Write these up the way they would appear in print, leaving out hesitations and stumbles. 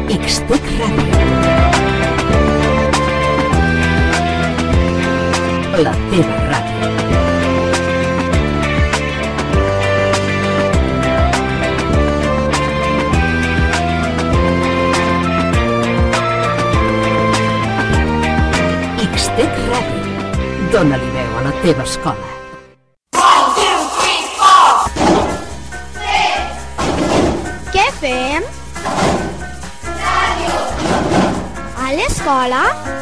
Ixtec Ràdio. La teva ràdio. Ixtec Ràdio. Dóna-li veu a la teva escola. Què fem? Ràdio. A l'escola?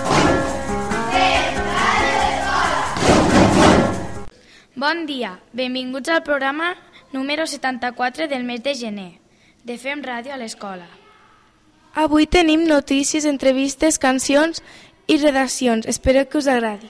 Bon dia, benvinguts al programa número 74 del mes de gener de Fem Ràdio a l'Escola. Avui tenim notícies, entrevistes, cancions i redaccions. Espero que us agradi.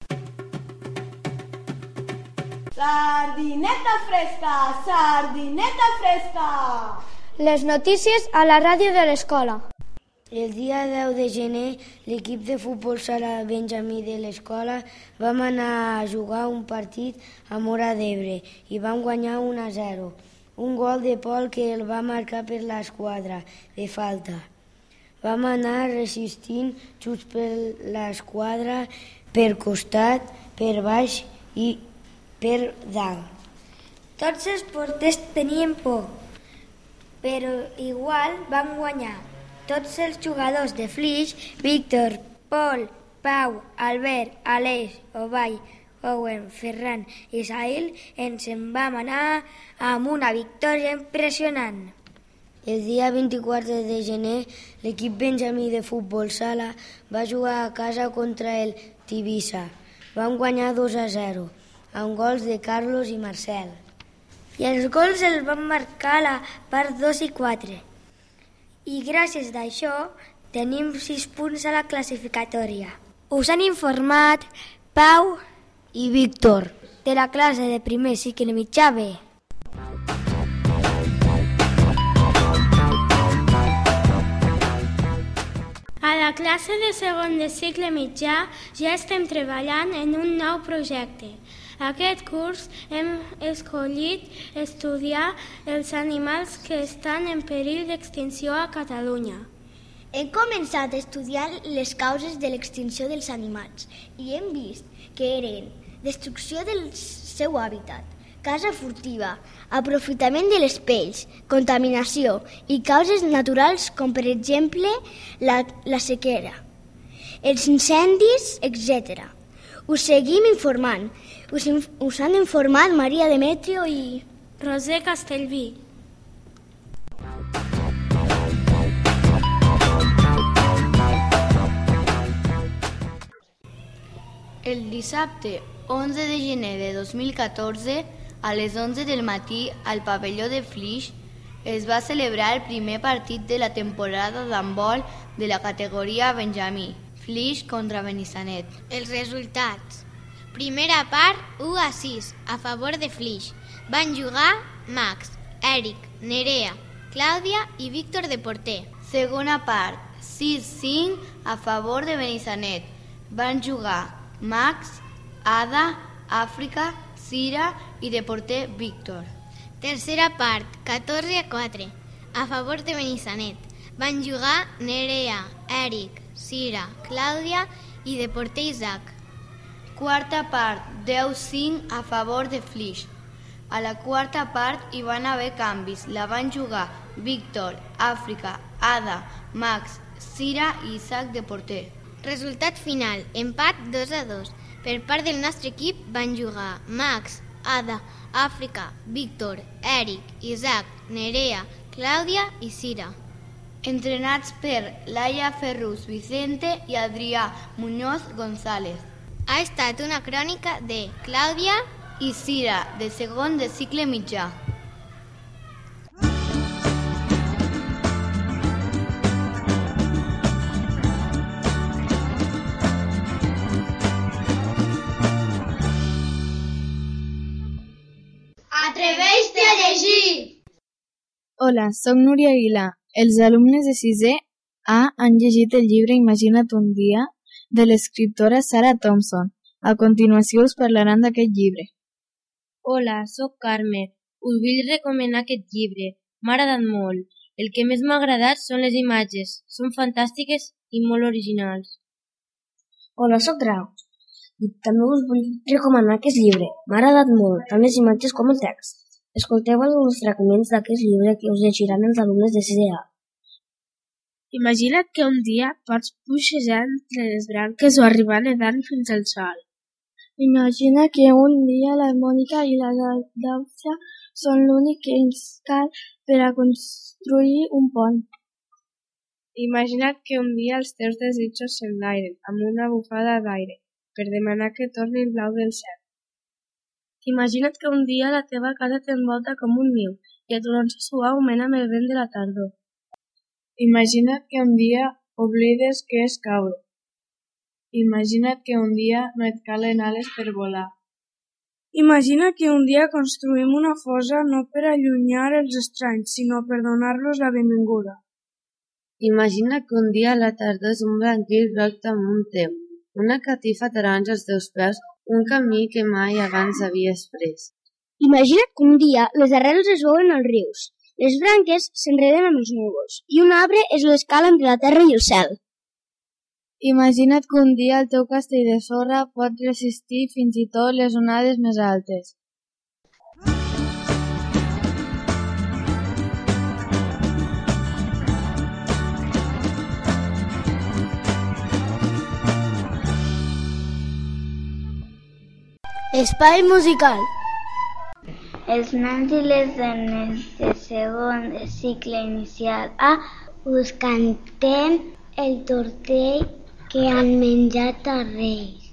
Sardineta fresca, sardineta fresca! Les notícies a la ràdio de l'escola. El dia 10 de gener, l'equip de futbol sala Benjamí de l'escola vam anar a jugar un partit a Móra d'Ebre i vam guanyar 1-0. Un gol de Pol que el va marcar per l'esquadra de falta. Vam anar resistint xuts per l'esquadra, per costat, per baix i per dalt. Tots els porters tenien por, però igual vam guanyar. Tots els jugadors de Flix, Víctor, Pol, Pau, Albert, Aleix, Ovall, Owen, Ferran i Sahil ens en vam anar amb una victòria impressionant. El dia 24 de gener, l'equip Benjamí de futbol sala va jugar a casa contra el Tivissa. Vam guanyar 2-0, amb gols de Carlos i Marcel. I els gols els van marcar a la part 2 i 4. I gràcies a això tenim 6 punts a la classificatòria. Us han informat Pau i Víctor, de la classe de primer cicle mitjà B. A la classe de segon de cicle mitjà ja estem treballant en un nou projecte. Aquest curs hem escollit estudiar els animals que estan en perill d'extinció a Catalunya. Hem començat a estudiar les causes de l'extinció dels animals i hem vist que eren destrucció del seu hàbitat, caça furtiva, aprofitament de les pells, contaminació i causes naturals com per exemple la sequera, els incendis, etc. Us seguim informant. Us han informat Maria Demetrio i Roser Castellví. El dissabte 11 de gener de 2014, a les 11 del matí, al pavelló de Flix, es va celebrar el primer partit de la temporada d'handbol de la categoria Benjamí, Flix contra Benissanet. Els resultats. Primera part, 1-6, a favor de Flix. Van jugar Max, Eric, Nerea, Clàudia i Víctor de porter. Segona part, 6-5, a favor de Benissanet. Van jugar Max, Ada, Àfrica, Cira i de porter Víctor. Tercera part, 14-4, a favor de Benissanet. Van jugar Nerea, Eric, Cira, Clàudia i de porter Isaac. Quarta part, 10-5 a favor de Flix. A la quarta part hi van haver canvis. La van jugar Víctor, Àfrica, Ada, Max, Cira i Isaac de porter. Resultat final, empat 2-2. Per part del nostre equip van jugar Max, Ada, Àfrica, Víctor, Eric, Isaac, Nerea, Clàudia i Cira. Entrenats per Laia Ferrus Vicente i Adrià Muñoz González. Ha estat una crònica de Clàudia i Cira, de segon de cicle mitjà. Atreveix-te a llegir! Hola, soc Núria Aguilar. Els alumnes de 6è A han llegit el llibre Imagina't un dia de l'escriptora Sarah Thompson. A continuació us parlaran d'aquest llibre. Hola, sóc Carme. Us vull recomanar aquest llibre. M'ha agradat molt. El que més m'ha agradat són les imatges. Són fantàstiques i molt originals. Hola, soc Grau. I també us vull recomanar aquest llibre. M'ha agradat molt, tant les imatges com el text. Escolteu alguns fragments d'aquest llibre que us llegiran els alumnes de 6è A. Imagina't que un dia pots puixejar entre les branques o arribar nedant fins al sol. Imagina que un dia la Mònica i la Dàcia són l'únic que ens cal per a construir un pont. Imagina't que un dia els teus desitjos s'enlairen amb una bufada d'aire per demanar que torni el blau del cel. Imagina't que un dia la teva casa t'envolta com un niu i et ronsa suaument amb el vent de la tardor. Imagina't que un dia oblides què és caure. Imagina't que un dia no et calen ales per volar. Imagina que un dia construïm una fossa no per allunyar els estranys, sinó per donar-los la benvinguda. Imagina que un dia la tardor és un branquil groc damunt teu, una catifa taronja als teus peus, un camí que mai abans havies pres. Imagina't que un dia les arrels es veuen als rius, les branques s'enreden amb els núvols i un arbre és l'escala entre la terra i el cel. Imagina't que un dia el teu castell de sorra pot resistir fins i tot les onades més altes. Espai musical. Els nens i les dones de segon de cicle inicial A us cantem el tortell que han menjat a Reis.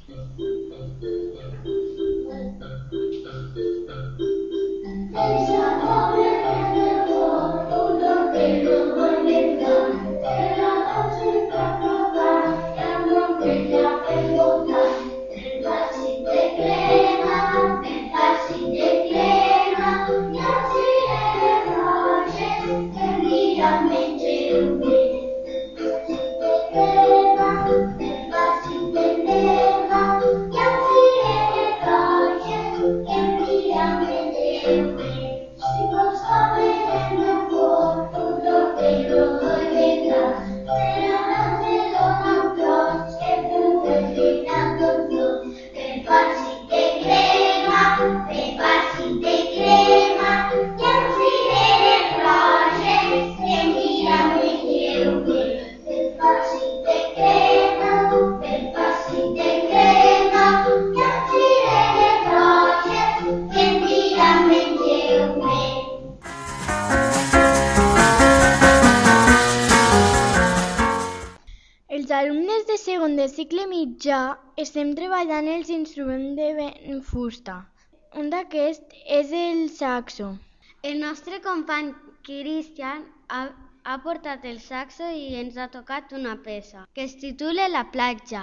Els alumnes de segon de cicle mitjà estem treballant els instruments de fusta. Un d'aquests és el saxo. El nostre company Cristian ha portat el saxo i ens ha tocat una peça que es titula La platja.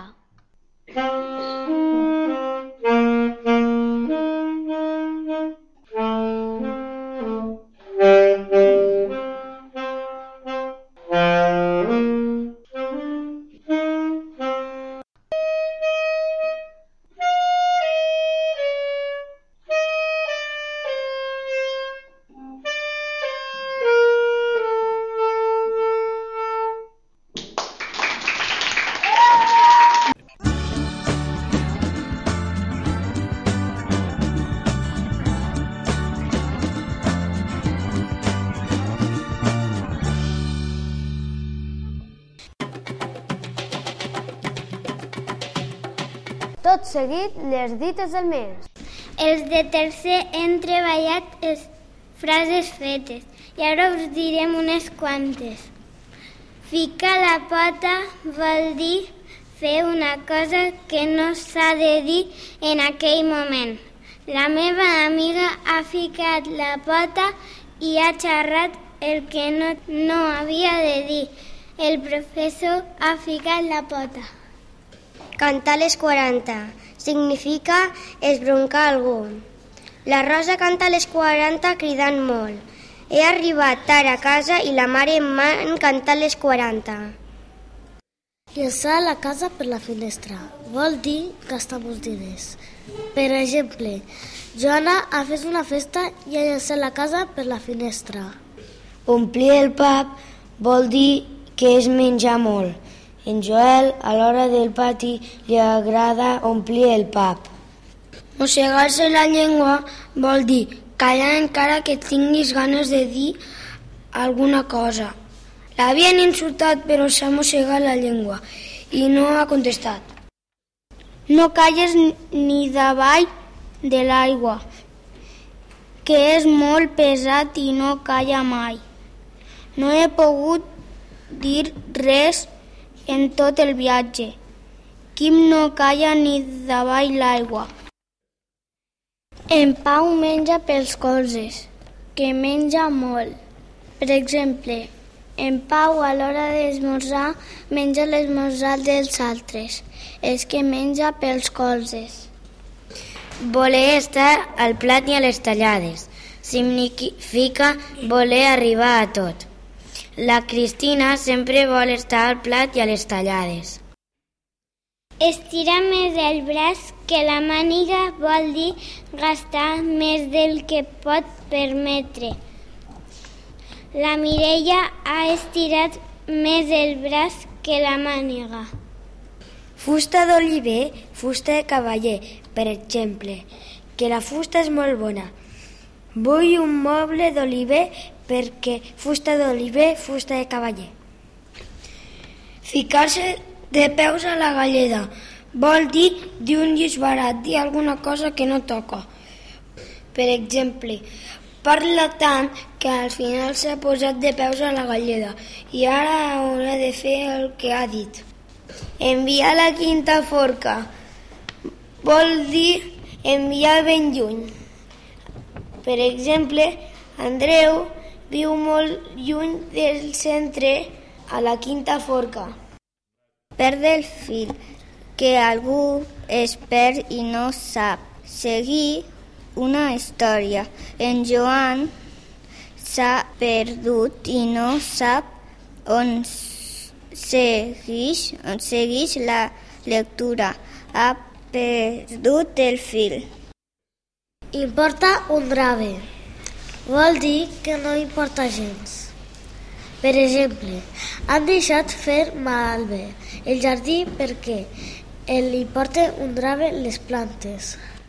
Tot seguit, les dites del mes. Els de tercer hem treballat les frases fetes i ara us direm unes quantes. Ficar la pota vol dir fer una cosa que no s'ha de dir en aquell moment. La meva amiga ha ficat la pota i ha xerrat el que no havia de dir. El professor ha ficat la pota. Cantar les 40 significa esbroncar algú. La Rosa canta les 40 cridant molt. He arribat tard a casa i la mare m'han cantat les 40. Llançar la casa per la finestra vol dir gastar molts diners. Per exemple, Joana ha fet una festa i ha llançat la casa per la finestra. Omplir el pap vol dir que es menja molt. En Joel, a l'hora del pati, li agrada omplir el pap. Mossegar-se la llengua vol dir callar encara que tinguis ganes de dir alguna cosa. L'havien insultat però s'ha mossegat la llengua i no ha contestat. No calles ni davall de l'aigua, que és molt pesat i no calla mai. No he pogut dir res en tot el viatge. Quim no calla ni davall l'aigua. En Pau menja pels colzes, que menja molt. Per exemple, en Pau a l'hora d'esmorzar menja l'esmorzar dels altres. És que menja pels colzes. Voler estar al plat i a les tallades. Significa voler arribar a tot. La Cristina sempre vol estar al plat i a les tallades. Estira més el braç que la màniga vol dir gastar més del que pot permetre. La Mireia ha estirat més el braç que la màniga. Fusta d'oliver, fusta de cavaller, per exemple, que la fusta és molt bona. Vull un moble d'oliver perquè fusta d'oliver, fusta de cavaller. Ficar-se de peus a la galleda vol dir un disbarat, dir alguna cosa que no toca. Per exemple, parla tant que al final s'ha posat de peus a la galleda i ara haurà de fer el que ha dit. Enviar la quinta forca vol dir enviar ben lluny. Per exemple, Andreu viu molt lluny del centre a la quinta forca. Perdre el fil, que algú es perd i no sap. Seguir una història. En Joan s'ha perdut i no sap on segueix la lectura. Ha perdut el fil. Importa un drave. Vol dir que no importa gens. Per exemple, han deixat fer malbé el jardí perquè li porta un drave les plantes.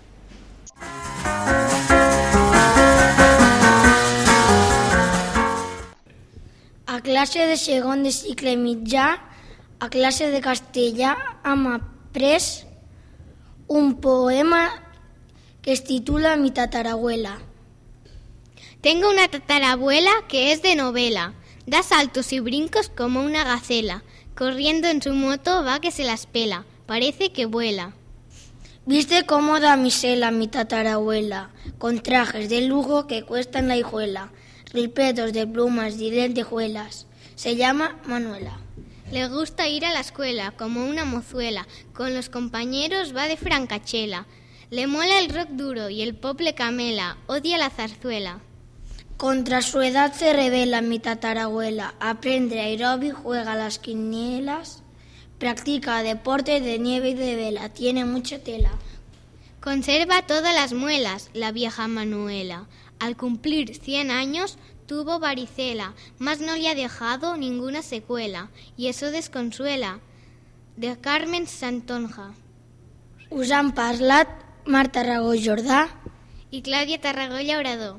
A classe de segon de cicle mitjà, a classe de castellà, hem après un poema que es titula Mi tatarabuela. Tengo una tatarabuela que es de novela. Da saltos y brincos como una gacela. Corriendo en su moto va que se las pela. Parece que vuela. Viste cómo damisela mi tatarabuela, con trajes de lujo que cuestan la hijuela, ripetos de plumas y lentejuelas. Se llama Manuela. Le gusta ir a la escuela como una mozuela. Con los compañeros va de francachela. Le mola el rock duro y el pop le camela. Odia la zarzuela. Contra su edad se revela mi tatarabuela. Aprende aeróbic, juega a las quinielas, practica deporte de nieve y de vela. Tiene mucha tela. Conserva todas las muelas, la vieja Manuela. Al cumplir 100 años tuvo varicela, mas no le ha dejado ninguna secuela, y eso desconsuela. De Carmen Santonja. Us han parlat Marta Tarragó Jordà i Clàudia Tarragó Llaurador.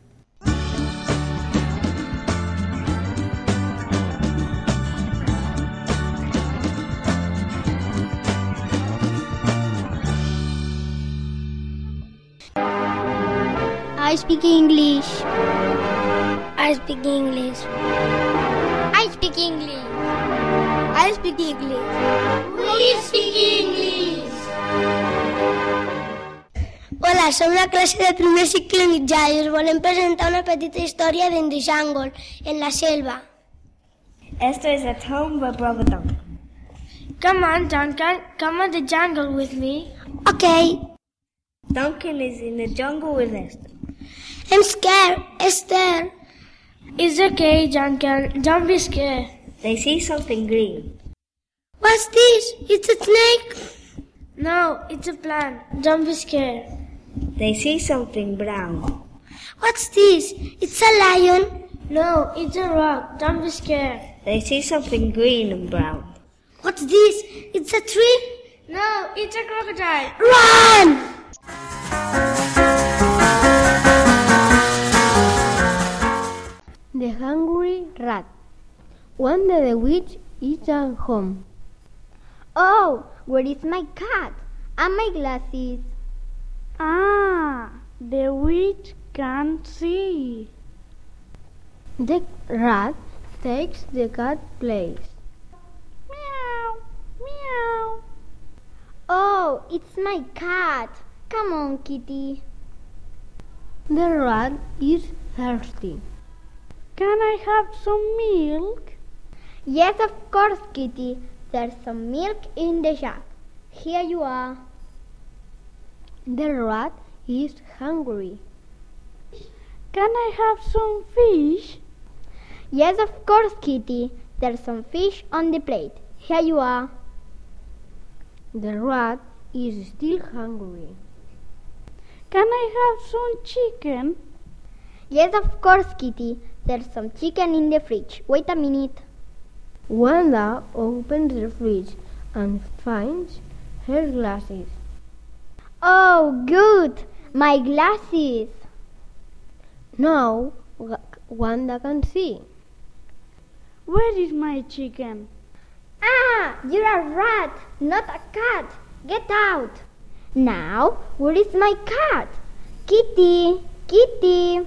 I speak English. I speak English. I speak English. I speak English. We speak English. Hola, som la classe de primer cicle mitjà i us volem presentar una petita història d'en The Jungle, en la selva. Esto is at home by Brother Duncan. Come on, Duncan. Come on the jungle with me. Okay. Duncan is in the jungle with Esther. I'm scared, Esther. It's okay, Duncan. Don't be scared. They see something green. What's this? It's a snake. No, it's a plant. Don't be scared. They see something brown. What's this? It's a lion. No, it's a rock. Don't be scared. They see something green and brown. What's this? It's a tree? No, it's a crocodile. Run! The Hungry Rat. One day the witch is at home. Oh, where is my cat? And my glasses? Ah, the witch can't see. The rat takes the cat's place. Meow, meow. Oh, it's my cat. Come on, kitty. The rat is thirsty. Can I have some milk? Yes, of course, kitty. There's some milk in the jug. Here you are. The rat is hungry. Can I have some fish? Yes, of course, kitty. There's some fish on the plate. Here you are. The rat is still hungry. Can I have some chicken? Yes, of course, kitty. There's some chicken in the fridge. Wait a minute. Wanda opens the fridge and finds her glasses. Oh, good! My glasses! Now Wanda can see. Where is my chicken? Ah, you're a rat, not a cat. Get out. Now, where is my cat? Kitty, kitty.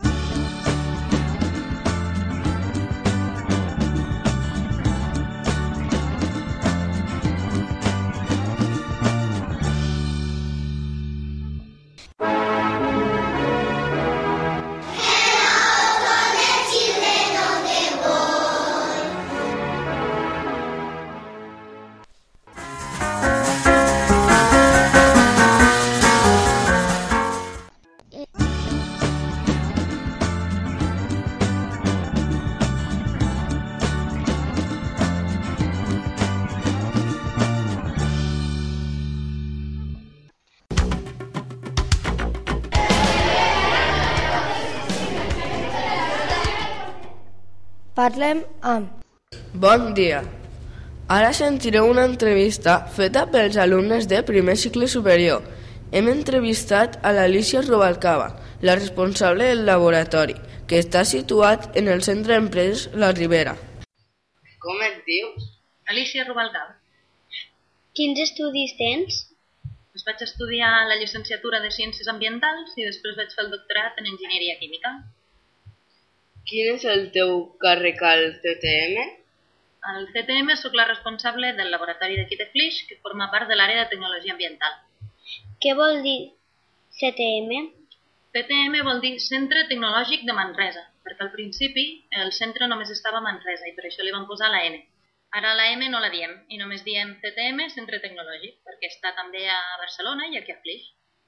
Parlem amb... Bon dia. Ara sentireu una entrevista feta pels alumnes de primer cicle superior. Hem entrevistat a l'Alícia Rubalcaba, la responsable del laboratori, que està situat en el Centre d'Empreses La Ribera. Com et dius? Alícia Rubalcaba. Quins estudis tens? Vaig estudiar la llicenciatura de Ciències Ambientals i després vaig fer el doctorat en Enginyeria Química. Quin és el teu càrrec al CTM? Al CTM soc la responsable del laboratori d'aquí de Flix, que forma part de l'àrea de tecnologia ambiental. Què vol dir CTM? CTM vol dir Centre Tecnològic de Manresa, perquè al principi el centre només estava a Manresa i per això li van posar la N. Ara la M no la diem i només diem CTM, Centre Tecnològic, perquè està també a Barcelona i aquí a Flix.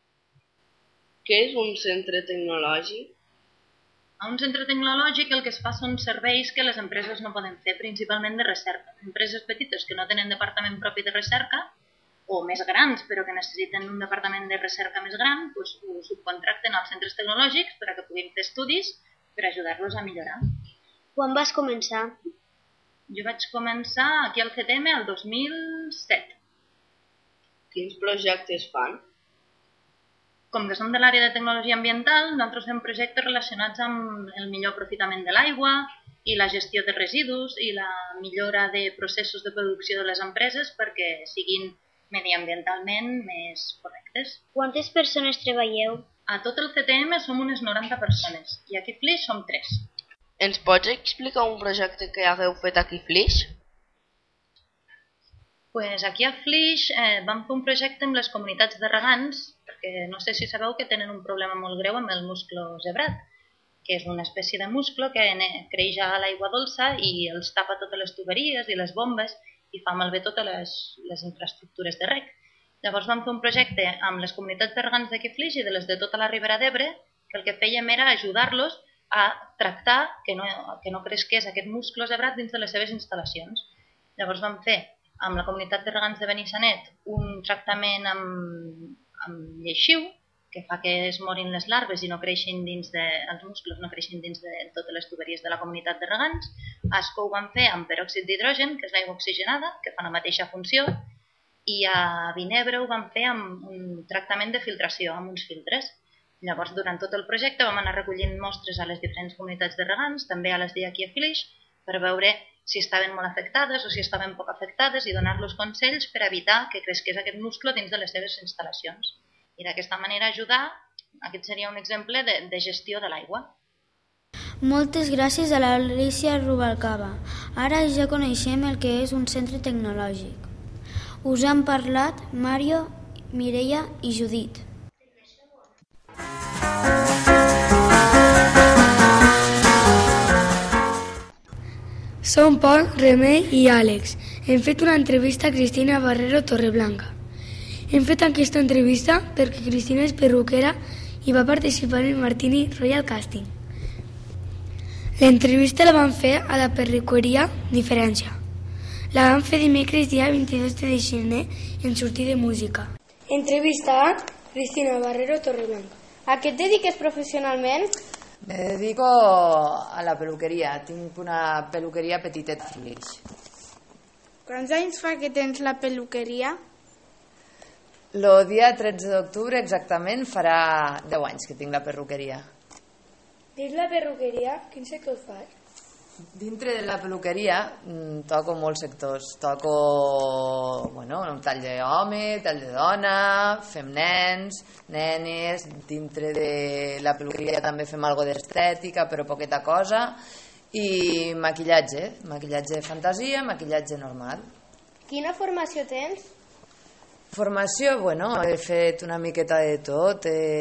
Què és un centre tecnològic? A un centre tecnològic el que es fa són serveis que les empreses no poden fer, principalment de recerca. Empreses petites que no tenen departament propi de recerca, o més grans però que necessiten un departament de recerca més gran, doncs ho subcontracten als centres tecnològics per a que puguin fer estudis per ajudar-los a millorar. Quan vas començar? Jo vaig començar aquí al CTM el 2007. Quins projectes fan? Com que som de l'àrea de tecnologia ambiental, nosaltres fem projectes relacionats amb el millor aprofitament de l'aigua i la gestió de residus i la millora de processos de producció de les empreses perquè siguin mediambientalment més correctes. Quantes persones treballeu? A tot el CTM som unes 90 persones i aquí a Flix som 3. Ens pots explicar un projecte que hagueu fet aquí a Flix? Pues aquí a Flix vam fer un projecte amb les comunitats de regants, perquè no sé si sabeu que tenen un problema molt greu amb el musclo zebrat, que és una espècie de musclo que creix a l'aigua dolça i els tapa totes les tuberies i les bombes i fa malbé totes les infraestructures de reg. Llavors vam fer un projecte amb les comunitats de regants d'aquí a Flix i de les de tota la Ribera d'Ebre, que el que fèiem era ajudar-los a tractar que no creixés aquest musclo zebrat dins de les seves instal·lacions. Llavors vam fer amb la comunitat de regants de Benissanet un tractament amb lleixiu, que fa que es morin les larves i no creixin dins els musclos no creixin dins de totes les tuberies de la comunitat de regants. A Ascó ho van fer amb peròxid d'hidrogen, que és l'aigua oxigenada, que fa la mateixa funció, i a Vinebre ho van fer amb un tractament de filtració, amb uns filtres. Llavors, durant tot el projecte vam anar recollint mostres a les diferents comunitats de regants, també a les d'aquí a Flix, per veure si estaven molt afectades o si estaven poc afectades i donar-los consells per evitar que cresqués aquest musclo dins de les seves instal·lacions. I d'aquesta manera ajudar, aquest seria un exemple de gestió de l'aigua. Moltes gràcies a l'Alícia Rubalcaba. Ara ja coneixem el que és un centre tecnològic. Us han parlat Mario, Mireia i Judit. Som Pol, Remei i Àlex. Hem fet una entrevista a Cristina Barrero Torreblanca. Hem fet aquesta entrevista perquè Cristina és perruquera i va participar en el Martini Royal Casting. L'entrevista la vam fer a la perruqueria Diferència. La vam fer dimecres dia 22 de gener en sortir de música. Entrevista a Cristina Barrero Torreblanca. A què et dediques professionalment? Me dedico a la peluqueria. Tinc una peluqueria petitet a Flix. Quants anys fa que tens la peluqueria? El dia 13 d'octubre exactament farà 10 anys que tinc la perruqueria. Dins la perruqueria, quin sector fas? Dintre de la peluqueria toco molts sectors. Toco un tall d'home, tall de dona, fem nens, nenes. Dintre de la peluqueria també fem algo d'estètica, però poqueta cosa. I maquillatge fantasia, maquillatge normal. Quina formació tens? Formació, he fet una miqueta de tot.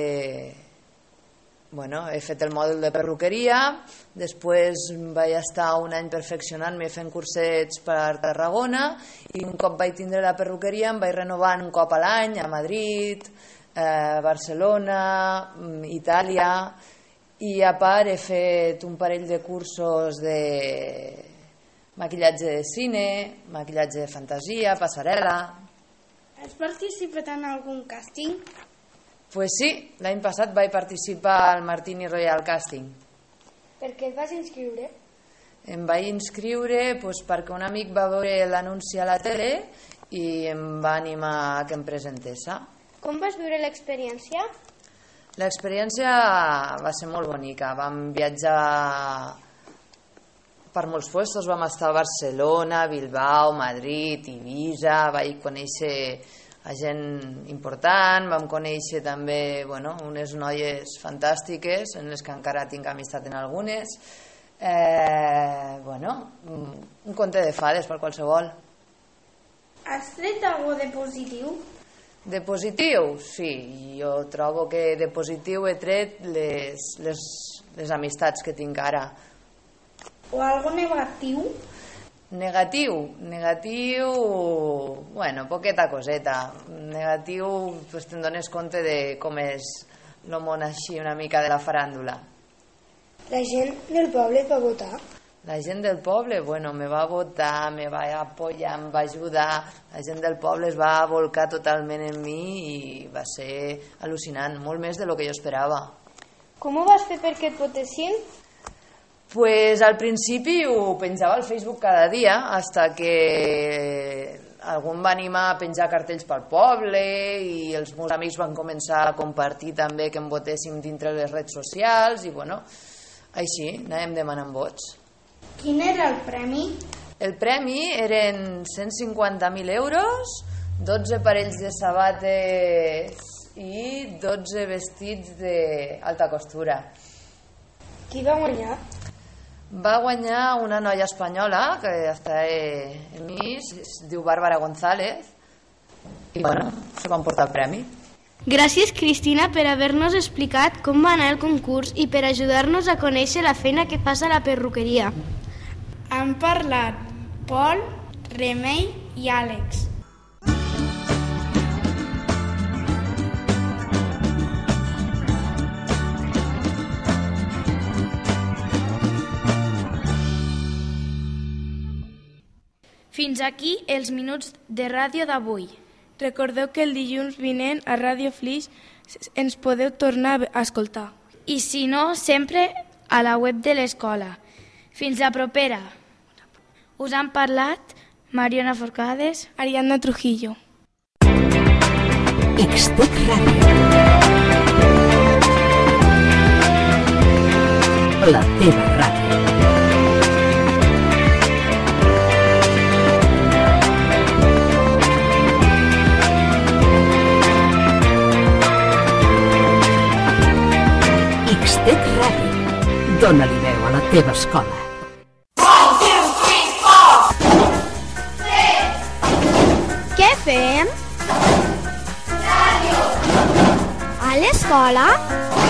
He fet el mòdul de perruqueria, després vaig estar un any perfeccionant-me fent cursets per Tarragona i un cop vaig tindre la perruqueria em vaig renovant un cop a l'any a Madrid, Barcelona, Itàlia, i a part he fet un parell de cursos de maquillatge de cine, maquillatge de fantasia, passarel·la. Has participat en algun càsting? Pues sí, l'any passat vaig participar al Martini Royal Casting. Per què et vas inscriure? Em vaig inscriure perquè un amic va veure l'anunci a la tele i em va animar a que em presentés. Com vas viure l'experiència? L'experiència va ser molt bonica. Vam viatjar per molts llocs, vam estar a Barcelona, Bilbao, Madrid, Ibiza, vaig conèixer a gent important, vam conèixer també unes noies fantàstiques en les que encara tinc amistat en algunes. Un conte de fades per qualsevol. Has tret alguna de positiu? De positiu? Sí, jo trobo que de positiu he tret les amistats que tinc ara. O algo negatiu? Negatiu, poqueta coseta. Negatiu, te'n dones compte de com és el món així una mica de la faràndula. La gent del poble et va votar? La gent del poble, me va votar, me va apoyar, em va ajudar. La gent del poble es va volcar totalment en mi i va ser al·lucinant, molt més de lo que jo esperava. Com ho vas fer perquè et votessin? Pues al principi ho penjava al Facebook cada dia, hasta que algú em va animar a penjar cartells pel poble i els meus amics van començar a compartir també que em votéssim dintre les redes socials i així anàvem demanant vots. Quin era el premi? El premi eren 150.000 euros, 12 parells de sabates i 12 vestits d'alta costura. Qui va guanyar? Va guanyar una noia espanyola que està en mi, es diu Bàrbara González i se va emportar el premi. Gràcies, Cristina, per haver-nos explicat com va anar el concurs i per ajudar-nos a conèixer la feina que fas a la perruqueria. Han parlat Pol, Remei i Àlex. Fins aquí els minuts de ràdio d'avui. Recordeu que el dilluns vinent a Ràdio Flix ens podeu tornar a escoltar. I si no, sempre a la web de l'escola. Fins la propera. Us han parlat Mariona Forcades, Ariadna Trujillo. Xtec Ràdio. La teva ràdio. Xtec Ràdio. Dóna-li veu a la teva escola. Què fem? Ràdio. A l'escola?